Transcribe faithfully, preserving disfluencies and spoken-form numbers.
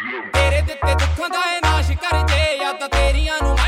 ਤੇਰੇ ਦਿੱਤੇ ਦੁੱਖਾਂ ਦਾ ਇਹ ਨਾਸ਼ ਕਰ ਜੇ ਯਾਦਾਂ ਤੇਰੀਆਂ ਨੂੰ